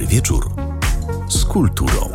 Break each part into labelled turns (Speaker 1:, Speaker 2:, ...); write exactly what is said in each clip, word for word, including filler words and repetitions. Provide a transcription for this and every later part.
Speaker 1: wieczór z kulturą.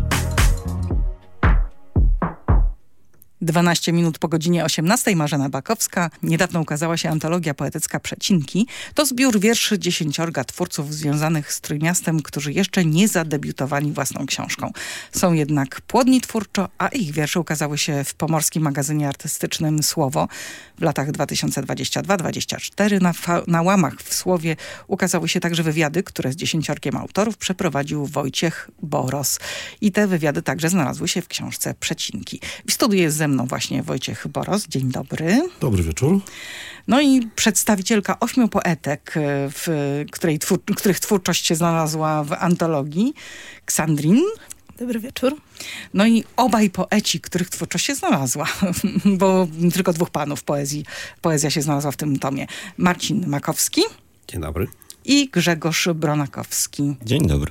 Speaker 2: dwanaście minut po godzinie osiemnastej. Marzena Bakowska. Niedawno ukazała się antologia poetycka Przecinki. To zbiór wierszy dziesięciorga twórców związanych z Trójmiastem, którzy jeszcze nie zadebiutowali własną książką. Są jednak płodni twórczo, a ich wiersze ukazały się w pomorskim magazynie artystycznym Słowo w latach dwa tysiące dwudziestym drugim do dwudziestego czwartego. Na, na łamach w Słowie ukazały się także wywiady, które z dziesięciorgiem autorów przeprowadził Wojciech Boros. I te wywiady także znalazły się w książce Przecinki. W studiu jest ze mną właśnie Wojciech Boros. Dzień dobry.
Speaker 3: Dobry wieczór.
Speaker 2: No i przedstawicielka ośmiu poetek, w której twór, których twórczość się znalazła w antologii, Ksandrin.
Speaker 4: Dobry wieczór.
Speaker 2: No i obaj poeci, których twórczość się znalazła, bo tylko dwóch panów poezji, poezja się znalazła w tym tomie. Marcin Makowski.
Speaker 5: Dzień dobry.
Speaker 2: I Grzegorz Bronakowski.
Speaker 5: Dzień dobry.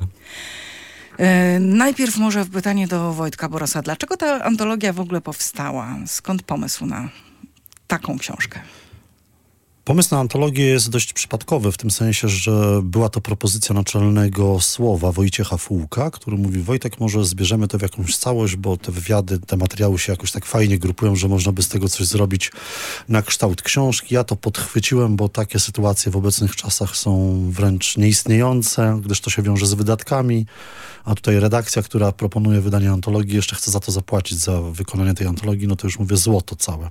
Speaker 2: E, najpierw może pytanie do Wojtka Borosa. Dlaczego ta antologia w ogóle powstała? Skąd pomysł na taką książkę?
Speaker 3: Pomysł na antologię jest dość przypadkowy, w tym sensie, że była to propozycja naczelnego Słowa Wojciecha Fułka, który mówi: Wojtek, może zbierzemy to w jakąś całość, bo te wywiady, te materiały się jakoś tak fajnie grupują, że można by z tego coś zrobić na kształt książki. Ja to podchwyciłem, bo takie sytuacje w obecnych czasach są wręcz nieistniejące, gdyż to się wiąże z wydatkami, a tutaj redakcja, która proponuje wydanie antologii, jeszcze chce za to zapłacić, za wykonanie tej antologii, no to już mówię, złoto całe.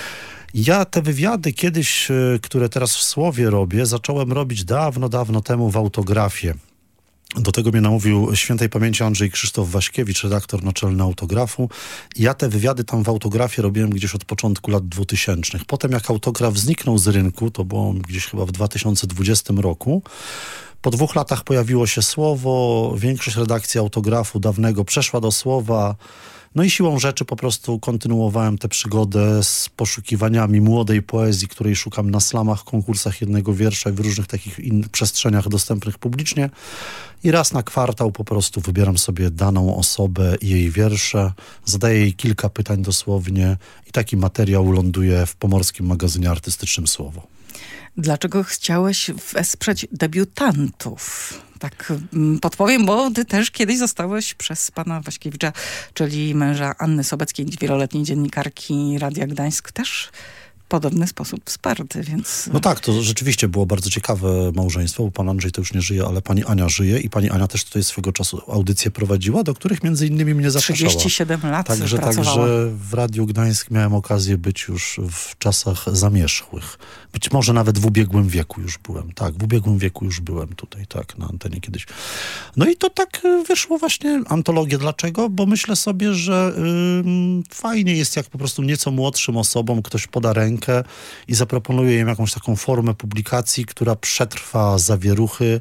Speaker 3: Ja te wywiady kiedyś, które teraz w Słowie robię, zacząłem robić dawno, dawno temu w Autografie. Do tego mnie namówił świętej pamięci Andrzej Krzysztof Waśkiewicz, redaktor naczelny Autografu. I ja te wywiady tam w Autografie robiłem gdzieś od początku lat dwutysięcznych. Potem jak Autograf zniknął z rynku, to było gdzieś chyba w dwa tysiące dwudziestym roku, po dwóch latach pojawiło się Słowo, większość redakcji Autografu dawnego przeszła do Słowa. No i siłą rzeczy po prostu kontynuowałem tę przygodę z poszukiwaniami młodej poezji, której szukam na slamach, konkursach jednego wiersza i w różnych takich innych przestrzeniach dostępnych publicznie. I raz na kwartał po prostu wybieram sobie daną osobę i jej wiersze, zadaję jej kilka pytań dosłownie i taki materiał ląduje w pomorskim magazynie artystycznym Słowo.
Speaker 2: Dlaczego chciałeś wesprzeć debiutantów? Tak podpowiem, bo ty też kiedyś zostałeś przez pana Waśkiewicza, czyli męża Anny Sobeckiej, wieloletniej dziennikarki Radia Gdańsk, też w podobny sposób wsparty, więc...
Speaker 3: No tak, to rzeczywiście było bardzo ciekawe małżeństwo, bo pan Andrzej to już nie żyje, ale pani Ania żyje i pani Ania też tutaj swego czasu audycje prowadziła, do których między innymi mnie zapraszała.
Speaker 2: trzydzieści siedem lat
Speaker 3: także,
Speaker 2: pracowała.
Speaker 3: Także w Radiu Gdańsk miałem okazję być już w czasach zamierzchłych. Być może nawet w ubiegłym wieku już byłem. Tak, w ubiegłym wieku już byłem tutaj, tak, na antenie kiedyś. No i to tak wyszło właśnie antologię. Dlaczego? Bo myślę sobie, że yy, fajnie jest, jak po prostu nieco młodszym osobom ktoś poda rękę i zaproponuje im jakąś taką formę publikacji, która przetrwa zawieruchy.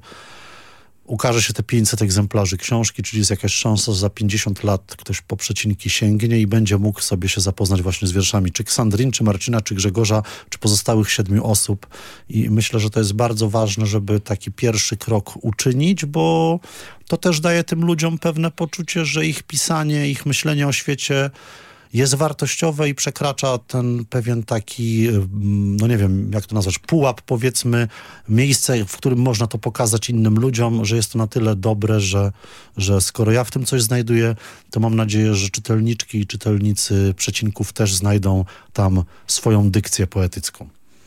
Speaker 3: Ukaże się te pięćset egzemplarzy książki, czyli jest jakaś szansa, że za pięćdziesiąt lat ktoś po Przecinki sięgnie i będzie mógł sobie się zapoznać właśnie z wierszami czy Ksandrin, czy Marcina, czy Grzegorza, czy pozostałych siedmiu osób. I myślę, że to jest bardzo ważne, żeby taki pierwszy krok uczynić, bo to też daje tym ludziom pewne poczucie, że ich pisanie, ich myślenie o świecie jest wartościowe i przekracza ten pewien taki, no nie wiem, jak to nazwać, pułap, powiedzmy, miejsce, w którym można to pokazać innym ludziom, że jest to na tyle dobre, że, że skoro ja w tym coś znajduję, to mam nadzieję, że czytelniczki i czytelnicy Przecinków też znajdą tam swoją dykcję poetycką.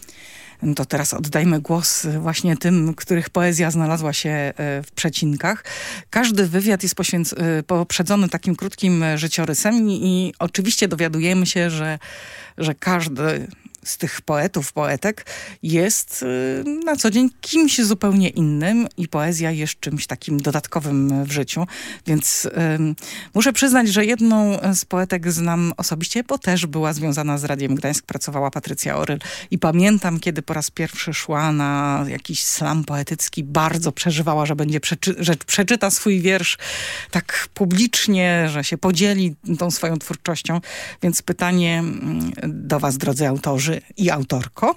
Speaker 2: To teraz oddajmy głos właśnie tym, których poezja znalazła się w Przecinkach. Każdy wywiad jest poświęc- poprzedzony takim krótkim życiorysem i, i oczywiście dowiadujemy się, że, że każdy z tych poetów, poetek jest na co dzień kimś zupełnie innym i poezja jest czymś takim dodatkowym w życiu. Więc um, muszę przyznać, że jedną z poetek znam osobiście, bo też była związana z Radiem Gdańsk, pracowała Patrycja Oryl. I pamiętam, kiedy po raz pierwszy szła na jakiś slam poetycki, bardzo przeżywała, że będzie przeczy- że przeczyta swój wiersz tak publicznie, że się podzieli tą swoją twórczością. Więc pytanie do was, drodzy autorzy i autorko.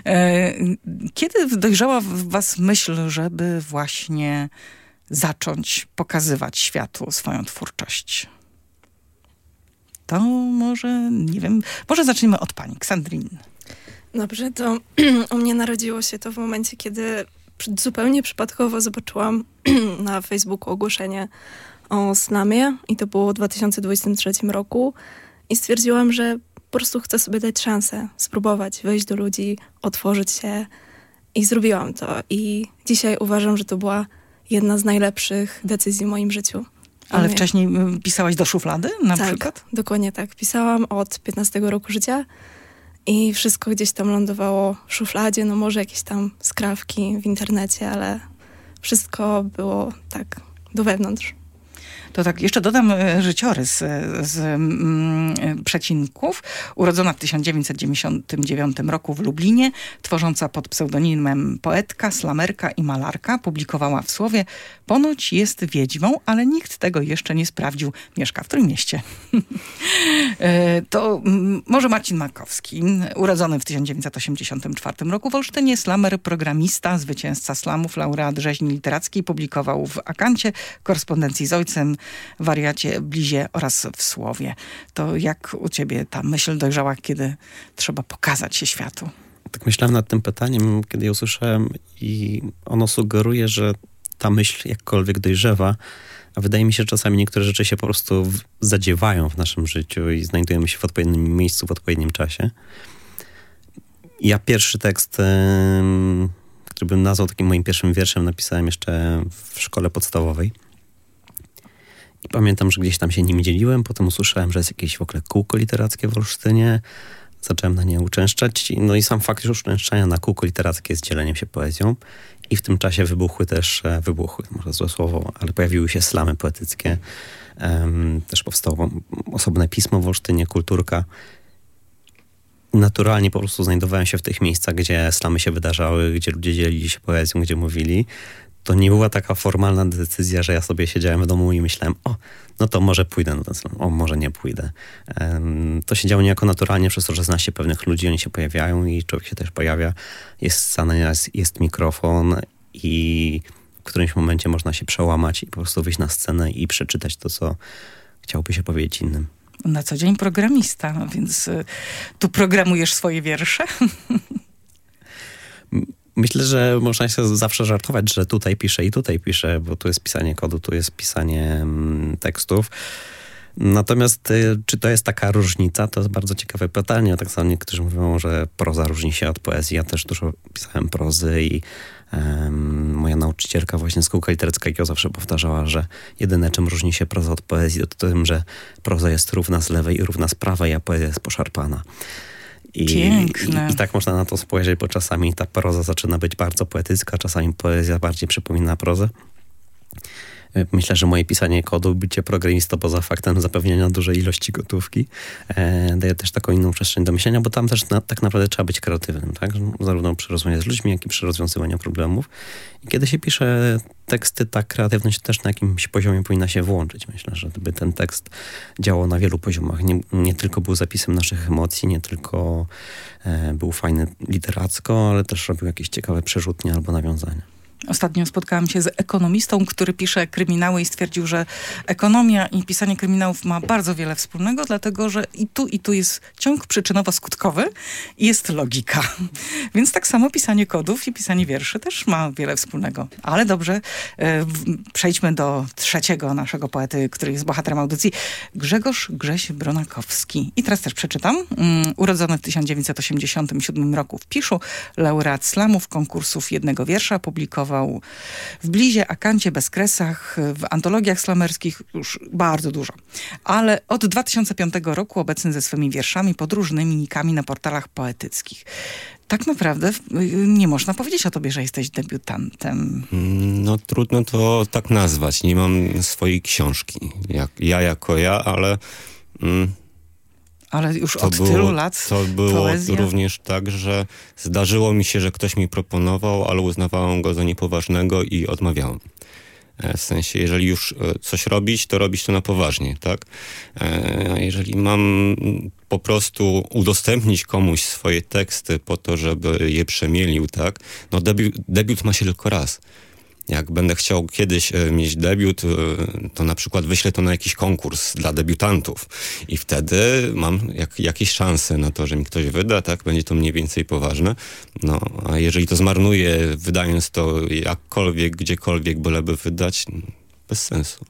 Speaker 2: Kiedy dojrzała w was myśl, żeby właśnie zacząć pokazywać światu swoją twórczość? To może, nie wiem, może zaczniemy od pani, Ksandrin.
Speaker 4: Dobrze, to u mnie narodziło się to w momencie, kiedy zupełnie przypadkowo zobaczyłam na Facebooku ogłoszenie o slamie i to było w dwa tysiące dwudziestym trzecim roku i stwierdziłam, że po prostu chcę sobie dać szansę, spróbować, wejść do ludzi, otworzyć się i zrobiłam to. I dzisiaj uważam, że to była jedna z najlepszych decyzji w moim życiu.
Speaker 2: Ale
Speaker 4: I
Speaker 2: wcześniej pisałaś do szuflady na
Speaker 4: tak,
Speaker 2: przykład?
Speaker 4: dokładnie tak. Pisałam od piętnastego roku życia i wszystko gdzieś tam lądowało w szufladzie, no może jakieś tam skrawki w internecie, ale wszystko było tak do wewnątrz.
Speaker 2: To tak, jeszcze dodam e, życiorys e, z mm, e, przecinków. Urodzona w tysiąc dziewięćset dziewięćdziesiątym dziewiątym roku w Lublinie, tworząca pod pseudonimem poetka, slamerka i malarka, publikowała w Słowie: ponoć jest wiedźmą, ale nikt tego jeszcze nie sprawdził. Mieszka w Trójmieście. e, to m, może Marcin Markowski, urodzony w tysiąc dziewięćset osiemdziesiątym czwartym roku w Olsztynie, slamer, programista, zwycięzca slamów, laureat rzeźni literackiej, publikował w Akancie, korespondencji z ojcem, Wariacie, Blizie oraz w Słowie. To jak u ciebie ta myśl dojrzała, kiedy trzeba pokazać się światu?
Speaker 5: Tak myślałem nad tym pytaniem, kiedy je usłyszałem i ono sugeruje, że ta myśl jakkolwiek dojrzewa, a wydaje mi się, że czasami niektóre rzeczy się po prostu w, zadziewają w naszym życiu i znajdujemy się w odpowiednim miejscu, w odpowiednim czasie. Ja pierwszy tekst, ym, który bym nazwał takim moim pierwszym wierszem, napisałem jeszcze w szkole podstawowej. I pamiętam, że gdzieś tam się nim dzieliłem, potem usłyszałem, że jest jakieś w ogóle kółko literackie w Olsztynie. Zacząłem na nie uczęszczać. No i sam fakt już uczęszczania na kółko literackie jest dzieleniem się poezją. I w tym czasie wybuchły też, wybuchły, może złe słowo, ale pojawiły się slamy poetyckie. Um, też powstało osobne pismo w Olsztynie, Kulturka. Naturalnie po prostu znajdowałem się w tych miejscach, gdzie slamy się wydarzały, gdzie ludzie dzielili się poezją, gdzie mówili. To nie była taka formalna decyzja, że ja sobie siedziałem w domu i myślałem, o, no to może pójdę na ten slam, o, może nie pójdę. Um, to się działo niejako naturalnie przez to, że zna się pewnych ludzi, oni się pojawiają i człowiek się też pojawia. Jest scena, jest, jest mikrofon i w którymś momencie można się przełamać i po prostu wyjść na scenę i przeczytać to, co chciałby się powiedzieć innym.
Speaker 2: Na co dzień programista, więc y, tu programujesz swoje wiersze?
Speaker 5: Myślę, że można się zawsze żartować, że tutaj piszę i tutaj piszę, bo tu jest pisanie kodu, tu jest pisanie mm, tekstów. Natomiast y, czy to jest taka różnica? To jest bardzo ciekawe pytanie. Tak samo niektórzy mówią, że proza różni się od poezji. Ja też dużo pisałem prozy i um, moja nauczycielka właśnie z kółka literackiego zawsze powtarzała, że jedyne czym różni się proza od poezji to tym, że proza jest równa z lewej i równa z prawej, a poezja jest poszarpana. I,
Speaker 2: Piękne.
Speaker 5: I, I tak można na to spojrzeć, bo czasami ta proza zaczyna być bardzo poetycka, czasami poezja bardziej przypomina prozę. Myślę, że moje pisanie kodu, bycie programistą poza faktem zapewnienia dużej ilości gotówki e, daje też taką inną przestrzeń do myślenia, bo tam też na, tak naprawdę trzeba być kreatywnym, tak? Zarówno przy rozmowie z ludźmi, jak i przy rozwiązywaniu problemów. I kiedy się pisze teksty, ta kreatywność też na jakimś poziomie powinna się włączyć. Myślę, że gdyby ten tekst działał na wielu poziomach, nie, nie tylko był zapisem naszych emocji, nie tylko e, był fajny literacko, ale też robił jakieś ciekawe przerzutnie albo nawiązania.
Speaker 2: Ostatnio spotkałam się z ekonomistą, który pisze kryminały i stwierdził, że ekonomia i pisanie kryminałów ma bardzo wiele wspólnego, dlatego że i tu, i tu jest ciąg przyczynowo-skutkowy i jest logika. Więc tak samo pisanie kodów i pisanie wierszy też ma wiele wspólnego. Ale dobrze, e, przejdźmy do trzeciego naszego poety, który jest bohaterem audycji. Grzegorz Grześ Bronakowski. I teraz też przeczytam. Um, urodzony w tysiąc dziewięćset osiemdziesiątym siódmym roku w Piszu, laureat slamów, konkursów jednego wiersza, publikował w Blizie, Akancie, Bezkresach, w antologiach slamerskich już bardzo dużo. Ale od dwa tysiące piątego roku obecny ze swymi wierszami pod różnymi nikami na portalach poetyckich. Tak naprawdę nie można powiedzieć o tobie, że jesteś debiutantem.
Speaker 6: No trudno to tak nazwać. Nie mam swojej książki. Jak, ja jako ja, ale... Mm,
Speaker 2: Ale już
Speaker 6: to
Speaker 2: od
Speaker 6: było,
Speaker 2: tylu lat
Speaker 6: To było
Speaker 2: poezja.
Speaker 6: również tak, że zdarzyło mi się, że ktoś mi proponował, ale uznawałem go za niepoważnego i odmawiałem. W sensie, jeżeli już coś robić, to robić to na poważnie, tak? A jeżeli mam po prostu udostępnić komuś swoje teksty po to, żeby je przemielił, tak? No debiut, debiut ma się tylko raz. Jak będę chciał kiedyś e, mieć debiut, e, to na przykład wyślę to na jakiś konkurs dla debiutantów i wtedy mam jak, jakieś szanse na to, że mi ktoś wyda, tak? Będzie to mniej więcej poważne. No, a jeżeli to zmarnuję, wydając to jakkolwiek, gdziekolwiek, byleby wydać, bez sensu.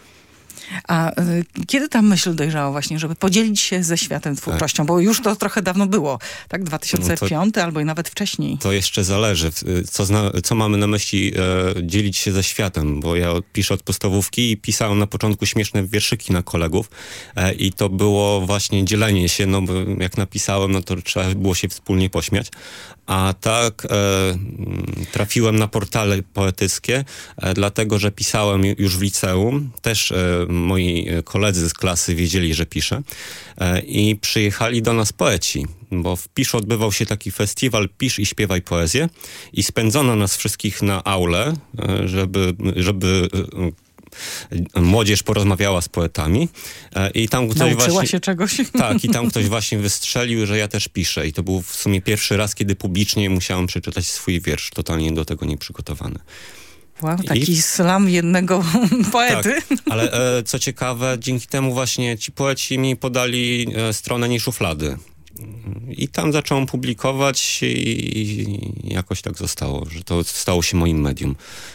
Speaker 2: A y, kiedy ta myśl dojrzała właśnie, żeby podzielić się ze światem twórczością? Bo już to trochę dawno było, tak? dwa tysiące piąty
Speaker 6: no
Speaker 2: albo i nawet wcześniej.
Speaker 6: To jeszcze zależy, co, zna, co mamy na myśli e, dzielić się ze światem, bo ja piszę od podstawówki i pisałem na początku śmieszne wierszyki na kolegów e, i to było właśnie dzielenie się, no bo jak napisałem, no to trzeba było się wspólnie pośmiać. A tak e, trafiłem na portale poetyckie, e, dlatego, że pisałem już w liceum. Też e, moi koledzy z klasy wiedzieli, że piszę. E, I przyjechali do nas poeci, bo w Piszu odbywał się taki festiwal Pisz i śpiewaj poezję. I spędzono nas wszystkich na aule, e, żeby... żeby e, młodzież porozmawiała z poetami i tam ktoś
Speaker 2: Nauczyła
Speaker 6: właśnie,
Speaker 2: się czegoś.
Speaker 6: Tak, i tam ktoś właśnie wystrzelił, że ja też piszę. I to był w sumie pierwszy raz, kiedy publicznie musiałem przeczytać swój wiersz, totalnie do tego nieprzygotowany.
Speaker 2: Wow, taki
Speaker 6: I...
Speaker 2: slam jednego poety.
Speaker 6: Tak, ale e, co ciekawe, dzięki temu właśnie ci poeci mi podali e, stronę Nie szuflady. I tam zacząłem publikować i jakoś tak zostało, że to stało się moim medium.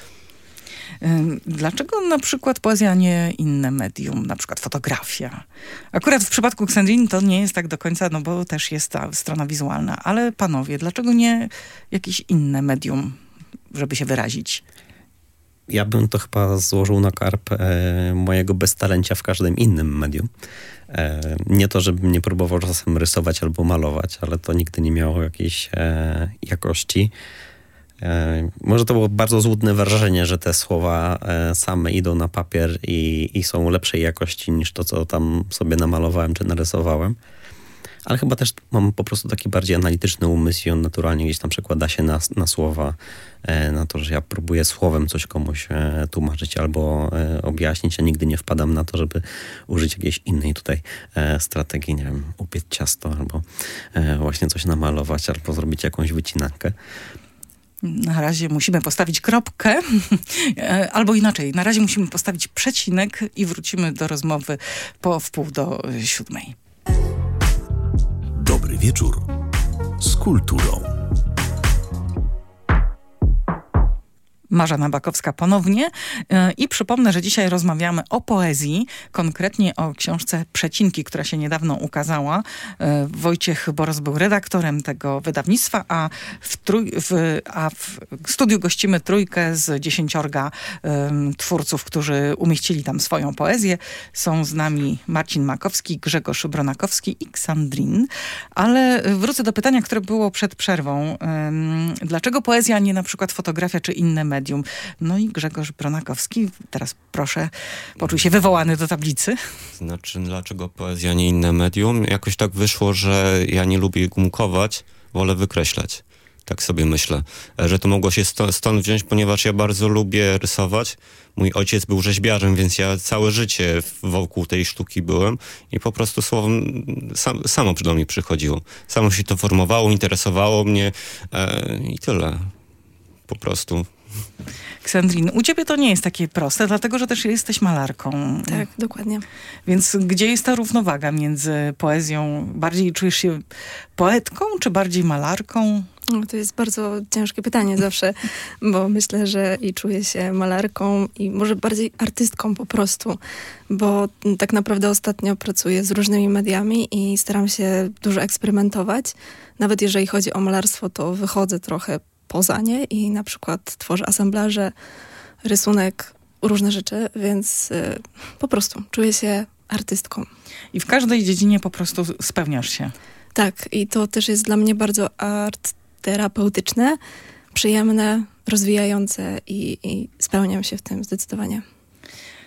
Speaker 2: Dlaczego na przykład poezja, a nie inne medium, na przykład fotografia? Akurat w przypadku Ksandriny to nie jest tak do końca, no bo też jest ta strona wizualna. Ale panowie, dlaczego nie jakieś inne medium, żeby się wyrazić?
Speaker 5: Ja bym to chyba złożył na karp e, mojego beztalencia w każdym innym medium. E, nie to, żebym nie próbował czasem rysować albo malować, ale to nigdy nie miało jakiejś e, jakości. E, może to było bardzo złudne wrażenie, że te słowa e, same idą na papier i, i są lepszej jakości niż to, co tam sobie namalowałem czy narysowałem. Ale chyba też mam po prostu taki bardziej analityczny umysł i on naturalnie gdzieś tam przekłada się na, na słowa, e, na to, że ja próbuję słowem coś komuś e, tłumaczyć albo e, objaśnić, a nigdy nie wpadam na to, żeby użyć jakiejś innej tutaj e, strategii, nie wiem, upiec ciasto albo e, właśnie coś namalować, albo zrobić jakąś wycinankę.
Speaker 2: Na razie musimy postawić kropkę, albo inaczej, na razie musimy postawić przecinek i wrócimy do rozmowy po wpół do siódmej.
Speaker 1: Dobry wieczór z kulturą.
Speaker 2: Marzena Bakowska ponownie i przypomnę, że dzisiaj rozmawiamy o poezji, konkretnie o książce Przecinki, która się niedawno ukazała. Wojciech Boros był redaktorem tego wydawnictwa, a w, trój, w, a w studiu gościmy trójkę z dziesięciorga um, twórców, którzy umieścili tam swoją poezję. Są z nami Marcin Makowski, Grzegorz Bronakowski i Ksandrin. Ale wrócę do pytania, które było przed przerwą. Um, dlaczego poezja, a nie na przykład fotografia czy inne media? No i Grzegorz Bronakowski, teraz proszę, poczuł się wywołany do tablicy.
Speaker 6: Znaczy, dlaczego poezja, nie inne medium? Jakoś tak wyszło, że ja nie lubię gumkować, wolę wykreślać. Tak sobie myślę, że to mogło się stąd, stąd wziąć, ponieważ ja bardzo lubię rysować. Mój ojciec był rzeźbiarzem, więc ja całe życie wokół tej sztuki byłem i po prostu słowem sam, samo do mnie przychodziło. Samo się to formowało, interesowało mnie e, i tyle. Po prostu.
Speaker 2: Ksandrin, u ciebie to nie jest takie proste, dlatego, że też jesteś malarką.
Speaker 4: Tak, dokładnie.
Speaker 2: Więc gdzie jest ta równowaga między poezją? Bardziej czujesz się poetką, czy bardziej malarką?
Speaker 4: No, to jest bardzo ciężkie pytanie zawsze, bo myślę, że i czuję się malarką i może bardziej artystką po prostu, bo tak naprawdę ostatnio pracuję z różnymi mediami i staram się dużo eksperymentować. Nawet jeżeli chodzi o malarstwo, to wychodzę trochę poza nie i na przykład tworzę asemblaże, rysunek, różne rzeczy, więc y, po prostu czuję się artystką.
Speaker 2: I w każdej dziedzinie po prostu spełniasz się.
Speaker 4: Tak, i to też jest dla mnie bardzo art terapeutyczne, przyjemne, rozwijające i, i spełniam się w tym zdecydowanie.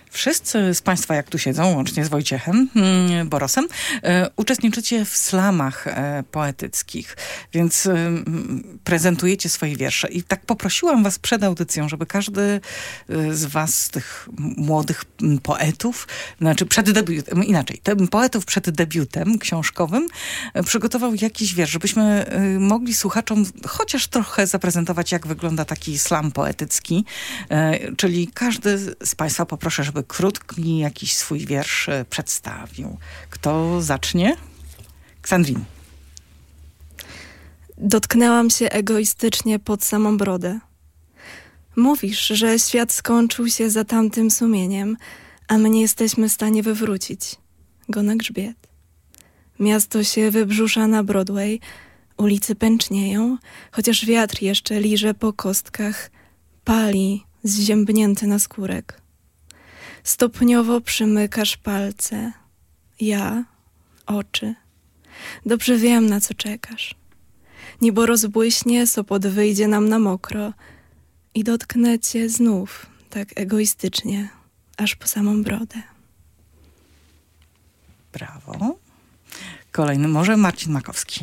Speaker 2: Wszyscy z Państwa, jak tu siedzą, łącznie z Wojciechem mm, Borosem, e, uczestniczycie w slamach e, poetyckich, więc e, prezentujecie swoje wiersze. I tak poprosiłam Was przed audycją, żeby każdy e, z Was, z tych młodych m, poetów, znaczy przed debiutem, inaczej, te, poetów przed debiutem książkowym, e, przygotował jakiś wiersz, żebyśmy e, mogli słuchaczom chociaż trochę zaprezentować, jak wygląda taki slam poetycki. E, czyli każdy z Państwa poproszę, żeby krótki jakiś swój wiersz przedstawił. Kto zacznie? Ksandrin.
Speaker 4: Dotknęłam się egoistycznie pod samą brodę. Mówisz, że świat skończył się za tamtym sumieniem, a my nie jesteśmy w stanie wywrócić go na grzbiet. Miasto się wybrzusza na Broadway, ulicy pęcznieją, chociaż wiatr jeszcze liże po kostkach, pali zziębnięty naskórek. Stopniowo przymykasz palce, ja oczy. Dobrze wiem, na co czekasz. Niebo rozbłyśnie, sopot wyjdzie nam na mokro i dotknę cię znów tak egoistycznie, aż po samą brodę.
Speaker 2: Brawo. Kolejny może Marcin Makowski.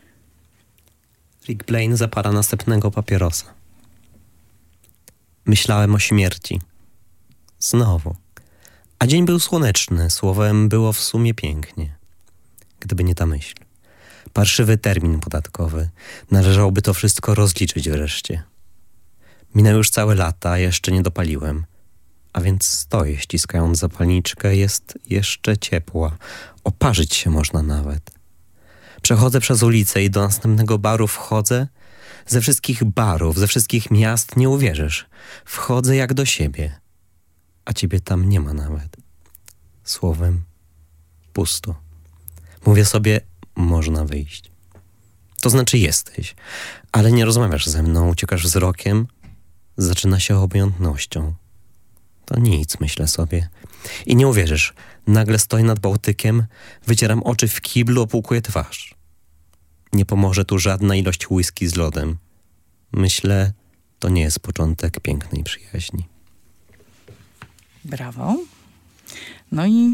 Speaker 5: Rick Blaine zapala następnego papierosa. Myślałem o śmierci. Znowu. A dzień był słoneczny, słowem było w sumie pięknie. Gdyby nie ta myśl. Parszywy termin podatkowy. Należałoby to wszystko rozliczyć wreszcie. Minęły już całe lata, a jeszcze nie dopaliłem. A więc stoję, ściskając zapalniczkę, jest jeszcze ciepła. Oparzyć się można nawet. Przechodzę przez ulicę i do następnego baru wchodzę. Ze wszystkich barów, ze wszystkich miast nie uwierzysz. Wchodzę jak do siebie. A ciebie tam nie ma nawet. Słowem, pusto. Mówię sobie, można wyjść. To znaczy jesteś, ale nie rozmawiasz ze mną, uciekasz wzrokiem. Zaczyna się obojętnością. To nic, myślę sobie. I nie uwierzysz, nagle stoję nad Bałtykiem, wycieram oczy w kiblu, opłukuję twarz. Nie pomoże tu żadna ilość whisky z lodem. Myślę, to nie jest początek pięknej przyjaźni.
Speaker 2: Brawo. No i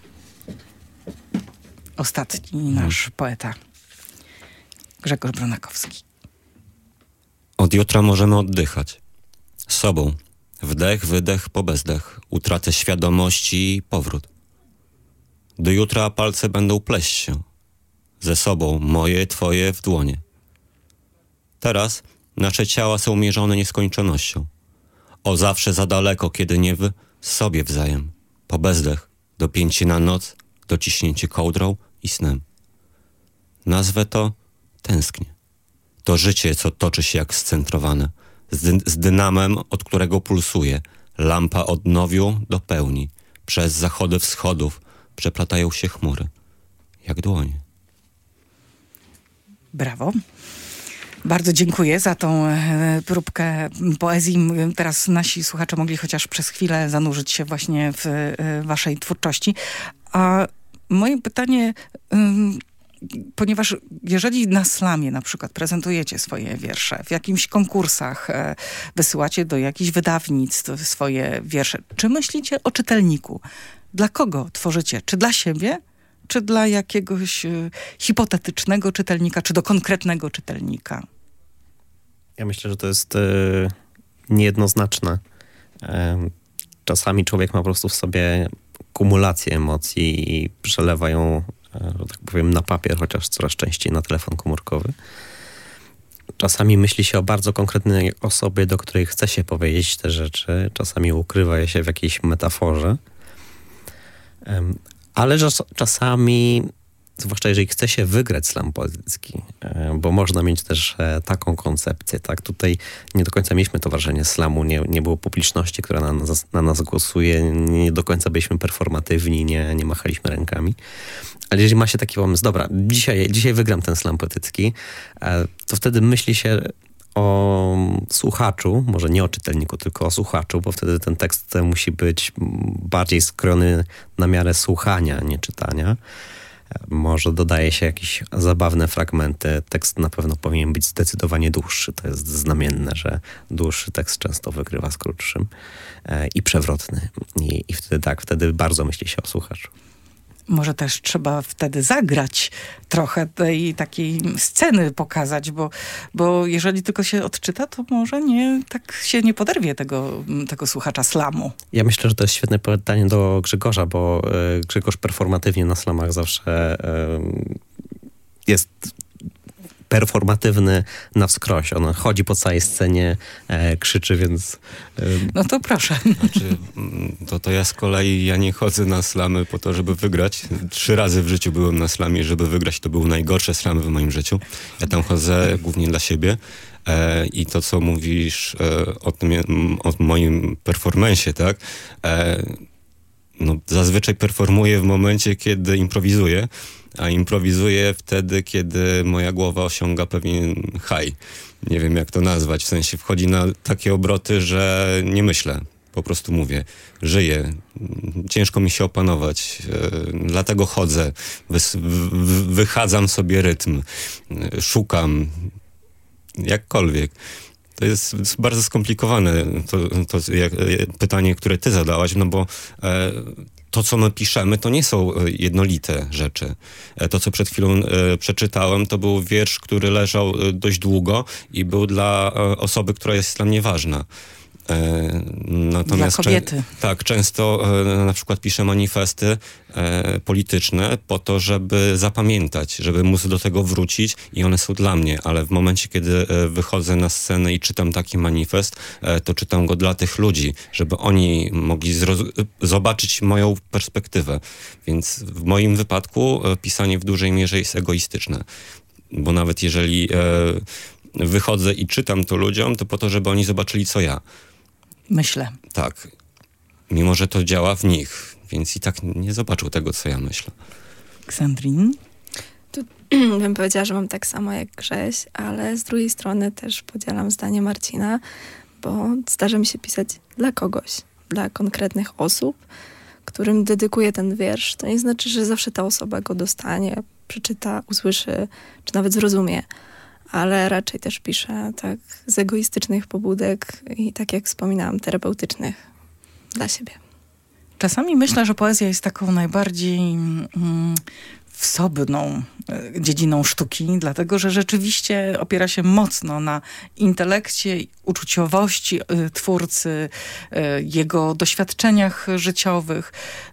Speaker 2: ostatni nasz poeta, Grzegorz Bronakowski.
Speaker 6: Od jutra możemy oddychać. Sobą. Wdech, wydech, po bezdech. Utratę świadomości i powrót. Do jutra palce będą pleść się. Ze sobą, moje, twoje w dłonie. Teraz nasze ciała są mierzone nieskończonością. O zawsze za daleko, kiedy nie w sobie wzajem. Po bezdech, dopięcie na noc, dociśnięcie kołdrą i snem. Nazwę to tęsknię. To życie, co toczy się jak scentrowane. Z, dy- z dynamem, od którego pulsuje. Lampa od nowiu do pełni. Przez zachody wschodów przeplatają się chmury. Jak dłonie.
Speaker 2: Brawo. Bardzo dziękuję za tą e, próbkę poezji. Teraz nasi słuchacze mogli chociaż przez chwilę zanurzyć się właśnie w e, waszej twórczości. A moje pytanie, y, ponieważ jeżeli na slamie na przykład prezentujecie swoje wiersze, w jakimś konkursach e, wysyłacie do jakichś wydawnictw swoje wiersze, czy myślicie o czytelniku? Dla kogo tworzycie? Czy dla siebie? Czy dla jakiegoś y, hipotetycznego czytelnika, czy do konkretnego czytelnika?
Speaker 5: Ja myślę, że to jest y, niejednoznaczne. Y, czasami człowiek ma po prostu w sobie kumulację emocji i przelewa ją, y, że tak powiem, na papier, chociaż coraz częściej na telefon komórkowy. Czasami myśli się o bardzo konkretnej osobie, do której chce się powiedzieć te rzeczy. Czasami ukrywa je się w jakiejś metaforze. Y, Ale czas, czasami, zwłaszcza jeżeli chce się wygrać slam poetycki, bo można mieć też taką koncepcję, tak? Tutaj nie do końca mieliśmy to wrażenie slamu, nie, nie było publiczności, która na nas, na nas głosuje, nie do końca byliśmy performatywni, nie, nie machaliśmy rękami. Ale jeżeli ma się taki pomysł, dobra, dzisiaj, dzisiaj wygram ten slam poetycki, to wtedy myśli się o słuchaczu, może nie o czytelniku, tylko o słuchaczu, bo wtedy ten tekst musi być bardziej skrojony na miarę słuchania, nie czytania. Może dodaje się jakieś zabawne fragmenty. Tekst na pewno powinien być zdecydowanie dłuższy. To jest znamienne, że dłuższy tekst często wygrywa z krótszym i przewrotny. I, i wtedy tak, wtedy bardzo myśli się o słuchaczu.
Speaker 2: Może też trzeba wtedy zagrać trochę tej takiej sceny pokazać, bo, bo jeżeli tylko się odczyta, to może nie, tak się nie poderwie tego, tego słuchacza slamu.
Speaker 5: Ja myślę, że to jest świetne pytanie do Grzegorza, bo y, Grzegorz performatywnie na slamach zawsze y, jest performatywny na wskroś. On chodzi po całej scenie, e, krzyczy, więc... E...
Speaker 2: No to proszę.
Speaker 6: Znaczy, to, to ja z kolei, ja nie chodzę na slamy po to, żeby wygrać. Trzy razy w życiu byłem na slamie, żeby wygrać. To były najgorsze slamy w moim życiu. Ja tam chodzę głównie dla siebie. E, I to, co mówisz e, o tym, o moim performance'ie, tak? E, no, zazwyczaj performuję w momencie, kiedy improwizuję. A improwizuję wtedy, kiedy moja głowa osiąga pewien high. Nie wiem, jak to nazwać. W sensie wchodzi na takie obroty, że nie myślę. Po prostu mówię. Żyję. Ciężko mi się opanować. Dlatego chodzę. Wys- w- wychadzam sobie rytm. Szukam. Jakkolwiek. To jest bardzo skomplikowane to, to jak, pytanie, które ty zadałaś, no bo e, to, co my piszemy, to nie są jednolite rzeczy. To, co przed chwilą e, przeczytałem, to był wiersz, który leżał dość długo i był dla e, osoby, która jest dla mnie ważna. E, natomiast
Speaker 2: dla kobiety.
Speaker 6: Cze- tak, często e, na przykład piszę manifesty e, polityczne po to, żeby zapamiętać, żeby móc do tego wrócić i one są dla mnie, ale w momencie, kiedy e, wychodzę na scenę i czytam taki manifest, e, to czytam go dla tych ludzi, żeby oni mogli zroz- zobaczyć moją perspektywę. Więc w moim wypadku e, pisanie w dużej mierze jest egoistyczne, bo nawet jeżeli e, wychodzę i czytam to ludziom, to po to, żeby oni zobaczyli, co ja.
Speaker 2: Myślę.
Speaker 6: Tak. Mimo, że to działa w nich, więc i tak nie zobaczył tego, co ja myślę.
Speaker 2: Ksandrin?
Speaker 4: Tu bym powiedziała, że mam tak samo jak Grześ, ale z drugiej strony też podzielam zdanie Marcina, bo zdarza mi się pisać dla kogoś, dla konkretnych osób, którym dedykuję ten wiersz. To nie znaczy, że zawsze ta osoba go dostanie, przeczyta, usłyszy, czy nawet zrozumie. Ale raczej też piszę tak z egoistycznych pobudek i tak jak wspominałam, terapeutycznych dla siebie.
Speaker 2: Czasami myślę, że poezja jest taką najbardziej mm, wsobną dziedziną sztuki, dlatego że rzeczywiście opiera się mocno na intelekcie, uczuciowości twórcy, jego doświadczeniach życiowych.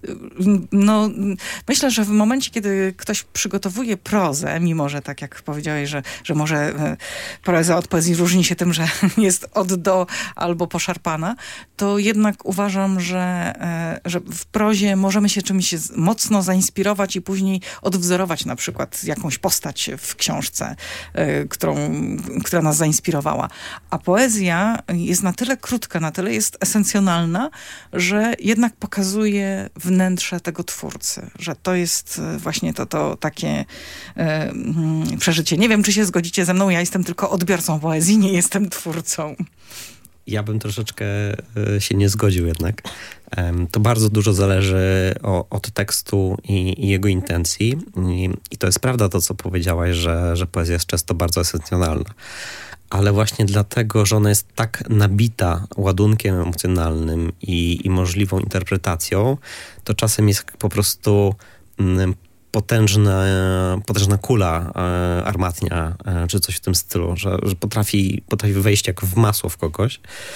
Speaker 2: No, myślę, że w momencie, kiedy ktoś przygotowuje prozę, mimo że tak jak powiedziałeś, że, że może proza od poezji różni się tym, że jest od do albo poszarpana, to jednak uważam, że, że w prozie możemy się czymś mocno zainspirować i później odwzorować na przykład jakąś postać w książce, y, którą, która nas zainspirowała. A poezja jest na tyle krótka, na tyle jest esencjonalna, że jednak pokazuje wnętrze tego twórcy. Że to jest właśnie to, to takie y, y, przeżycie. Nie wiem, czy się zgodzicie ze mną, ja jestem tylko odbiorcą poezji, nie jestem twórcą.
Speaker 5: Ja bym troszeczkę się nie zgodził jednak. To bardzo dużo zależy o, od tekstu i, i jego intencji. I, I to jest prawda to, co powiedziałaś, że, że poezja jest często bardzo esencjonalna. Ale właśnie dlatego, że ona jest tak nabita ładunkiem emocjonalnym i, i możliwą interpretacją, to czasem jest po prostu mm, potężna, potężna kula e, armatnia, e, czy coś w tym stylu, że, że potrafi, potrafi wejść jak w masło w kogoś.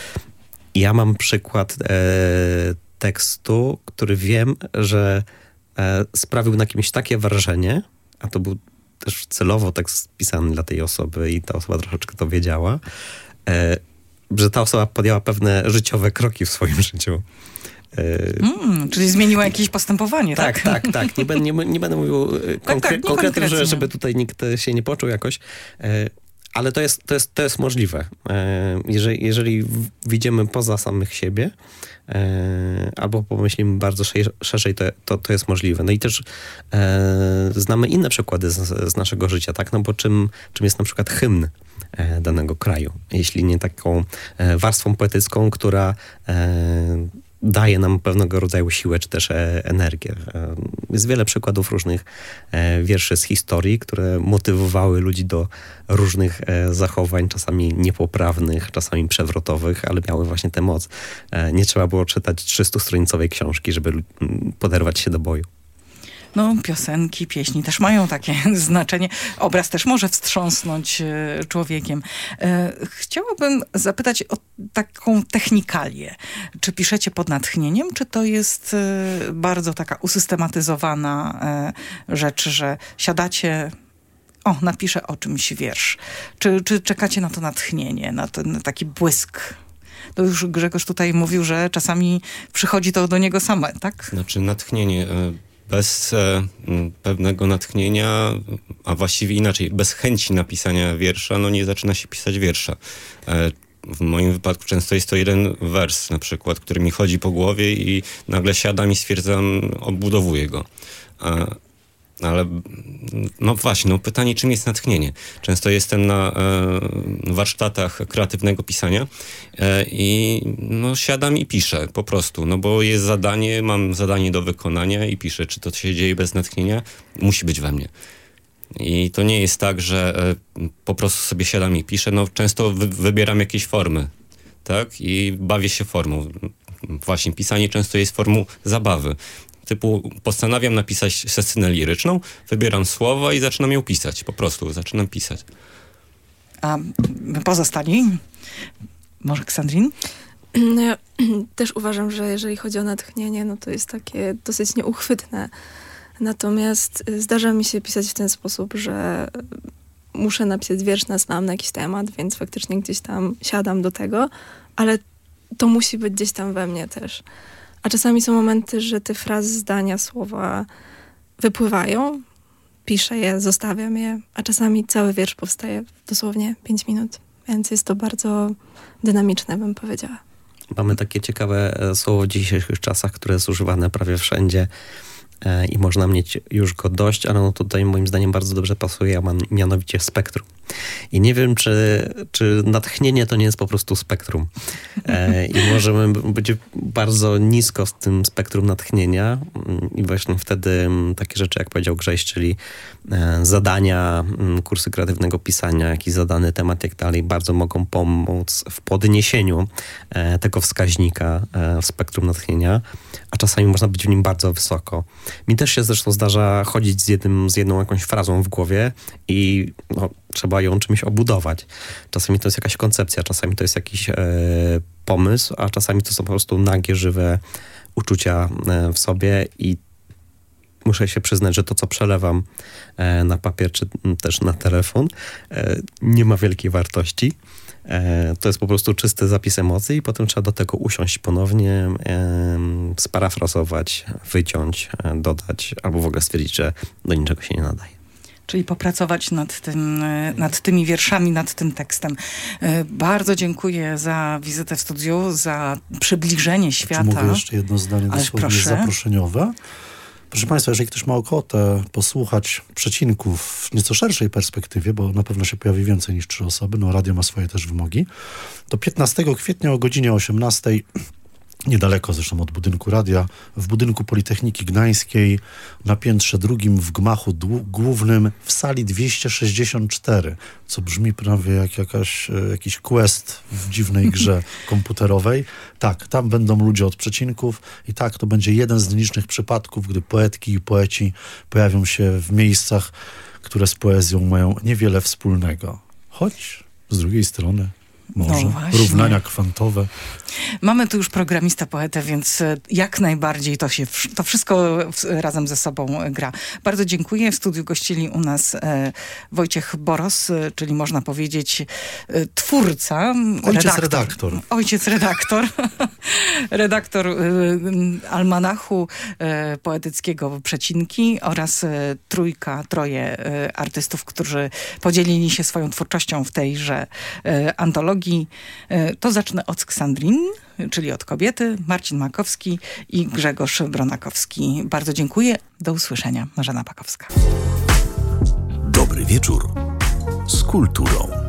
Speaker 5: Ja mam przykład e, tekstu, który wiem, że e, sprawił na kimś takie wrażenie, a to był też celowo tekst pisany dla tej osoby i ta osoba troszeczkę to wiedziała, e, że ta osoba podjęła pewne życiowe kroki w swoim życiu.
Speaker 2: Mm, czyli zmieniła jakieś postępowanie, tak?
Speaker 5: Tak, tak, tak. Nie, będę, nie, nie będę mówił konkre-
Speaker 2: tak, tak,
Speaker 5: konkretnie, że, żeby tutaj nikt się nie poczuł jakoś, ale to jest, to jest, to jest możliwe. Jeżeli, jeżeli widzimy poza samych siebie, albo pomyślimy bardzo szerzej, to, to, to jest możliwe. No i też e, znamy inne przykłady z, z naszego życia, tak? No bo czym, czym jest na przykład hymn e, danego kraju, jeśli nie taką e, warstwą poetycką, która e, daje nam pewnego rodzaju siłę, czy też e, energię. E, jest wiele przykładów różnych e, wierszy z historii, które motywowały ludzi do różnych e, zachowań, czasami niepoprawnych, czasami przewrotowych, ale miały właśnie tę moc. E, nie trzeba było czytać trzystustronicowej książki, żeby m, poderwać się do boju.
Speaker 2: No, piosenki, pieśni też mają takie znaczenie. Obraz też może wstrząsnąć e, człowiekiem. E, chciałabym zapytać o taką technikalię. Czy piszecie pod natchnieniem, czy to jest e, bardzo taka usystematyzowana e, rzecz, że siadacie, o, napiszę o czymś wiersz. Czy, czy czekacie na to natchnienie, na ten taki błysk? To już Grzegorz tutaj mówił, że czasami przychodzi to do niego same, tak?
Speaker 6: Znaczy natchnienie... Y- Bez e, pewnego natchnienia, a właściwie inaczej, bez chęci napisania wiersza, no nie zaczyna się pisać wiersza. E, w moim wypadku często jest to jeden wers na przykład, który mi chodzi po głowie i nagle siadam i stwierdzam, odbudowuję go. E, ale no właśnie, no pytanie, czym jest natchnienie? Często jestem na e, warsztatach kreatywnego pisania e, i no siadam i piszę po prostu, no bo jest zadanie, mam zadanie do wykonania i piszę. Czy to się dzieje bez natchnienia? Musi być we mnie. I to nie jest tak, że e, po prostu sobie siadam i piszę, no często wy, wybieram jakieś formy, tak? I bawię się formą. Właśnie pisanie często jest formą zabawy. Typu postanawiam napisać scenę liryczną, wybieram słowa i zaczynam ją pisać. Po prostu zaczynam pisać.
Speaker 2: A pozostali? Może Ksandrin?
Speaker 4: No ja też uważam, że jeżeli chodzi o natchnienie, no to jest takie dosyć nieuchwytne. Natomiast zdarza mi się pisać w ten sposób, że muszę napisać wiersz na znam na jakiś temat, więc faktycznie gdzieś tam siadam do tego, ale to musi być gdzieś tam we mnie też. A czasami są momenty, że te frazy, zdania, słowa wypływają, piszę je, zostawiam je, a czasami cały wiersz powstaje w dosłownie pięć minut. Więc jest to bardzo dynamiczne, bym powiedziała.
Speaker 5: Mamy takie ciekawe słowo w dzisiejszych czasach, które jest używane prawie wszędzie e, i można mieć już go dość, ale no tutaj moim zdaniem bardzo dobrze pasuje, a man, mianowicie spektrum. I nie wiem, czy, czy natchnienie to nie jest po prostu spektrum. E, I możemy być bardzo nisko w tym spektrum natchnienia i właśnie wtedy takie rzeczy, jak powiedział Grześ, czyli e, zadania, kursy kreatywnego pisania, jakiś zadany temat, jak dalej, bardzo mogą pomóc w podniesieniu e, tego wskaźnika e, w spektrum natchnienia, a czasami można być w nim bardzo wysoko. Mi też się zresztą zdarza chodzić z, jednym, z jedną jakąś frazą w głowie i no, trzeba ją czymś obudować. Czasami to jest jakaś koncepcja, czasami to jest jakiś e, pomysł, a czasami to są po prostu nagie, żywe uczucia e, w sobie i muszę się przyznać, że to, co przelewam e, na papier, czy też na telefon, e, nie ma wielkiej wartości. E, to jest po prostu czysty zapis emocji i potem trzeba do tego usiąść ponownie, e, sparafrazować, wyciąć, e, dodać, albo w ogóle stwierdzić, że do niczego się nie nadaje.
Speaker 2: Czyli popracować nad tym, nad tymi wierszami, nad tym tekstem. Bardzo dziękuję za wizytę w studiu, za przybliżenie świata.
Speaker 3: Czy mogę jeszcze jedno zdanie dosłownie zaproszeniowe? Proszę Państwa, jeżeli ktoś ma ochotę posłuchać przecinków w nieco szerszej perspektywie, bo na pewno się pojawi więcej niż trzy osoby, no radio ma swoje też wymogi, to piętnastego kwietnia o godzinie osiemnastej, niedaleko zresztą od budynku radia, w budynku Politechniki Gdańskiej, na piętrze drugim w gmachu dłu- głównym w sali dwieście sześćdziesiąt cztery, co brzmi prawie jak jakaś, jakiś quest w dziwnej grze komputerowej. Tak, tam będą ludzie od przecinków i tak, to będzie jeden z nielicznych przypadków, gdy poetki i poeci pojawią się w miejscach, które z poezją mają niewiele wspólnego. Choć z drugiej strony może
Speaker 2: no
Speaker 3: równania kwantowe.
Speaker 2: Mamy tu już programista, poetę, więc jak najbardziej to się, to wszystko razem ze sobą gra. Bardzo dziękuję. W studiu gościli u nas e, Wojciech Boros, e, czyli można powiedzieć e, twórca.
Speaker 3: Ojciec
Speaker 2: redaktor.
Speaker 3: redaktor.
Speaker 2: Ojciec redaktor. redaktor e, almanachu e, poetyckiego Przecinki oraz e, trójka, troje e, artystów, którzy podzielili się swoją twórczością w tejże e, antologii. E, to zacznę od Ksandrin, czyli od kobiety, Marcin Makowski i Grzegorz Bronakowski. Bardzo dziękuję. Do usłyszenia. Marzena Pakowska.
Speaker 1: Dobry wieczór z kulturą.